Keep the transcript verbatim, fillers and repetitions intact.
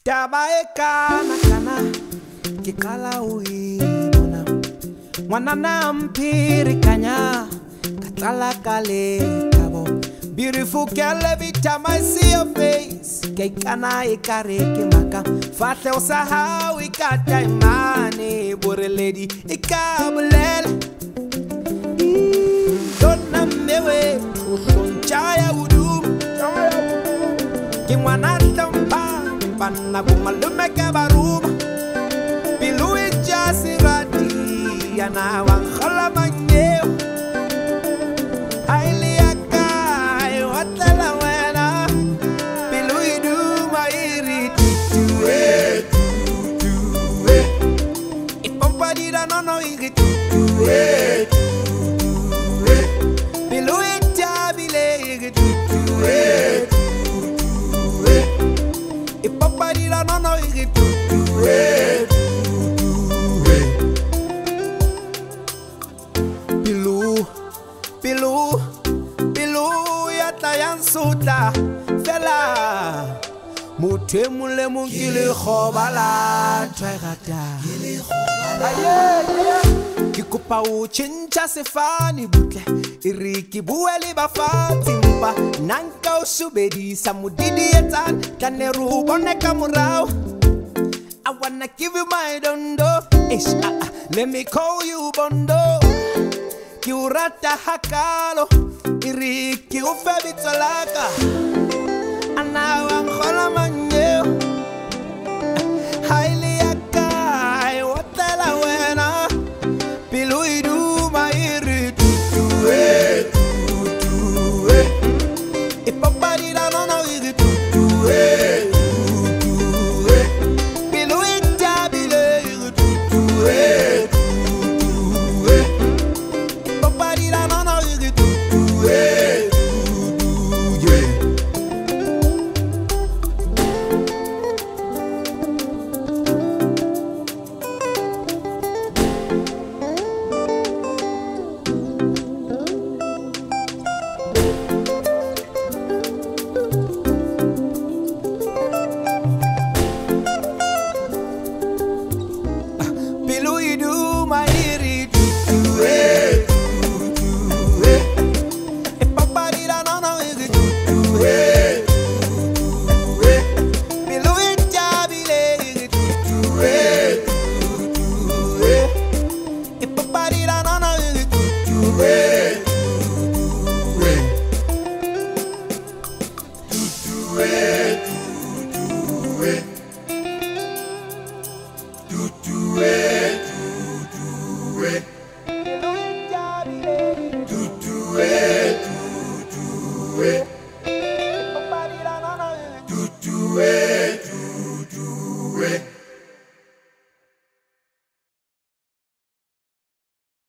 Taba e kana kana ke kala o ibona ngwana na mpiri kanya katala kale kabo beautiful girl every time I see your face ke kana e kare ke maka fahle o sa ha we got time money bore lady e ka bulele donna mewe o sonchaya udu ke ngwana tampa Panna kumalume kabaruma Bilui jasirati Yana wankhala manyeo Haili akai watala wena Bilui duma iri tutue Tutue Ipompadira nono iri tutue Tutue Bilui jabile iri tutue Ipaparira no no igi tu tu eh tu eh Pilu Pilu Pilu ya tayansuta fela Muthe mule mungile khobala twegata gile khobala Kikupa u chincha sefani butle Iriki bueli bafati mpa Nanka usubedi samudidi etan Kaneru boneka murao I wanna give you my dondo Ish, ah, ah, let me call you bondo Kiurata hakalo Iriki ufebi tolaka Anawa mkhola manyeo Haili yakai watela wena Pilu idu mairi tutue Tutue Ipaparira no no iri tutue Tutue Pilu itabile iri tutue Tutue Ipaparira no no iri tutue Tutue Wait.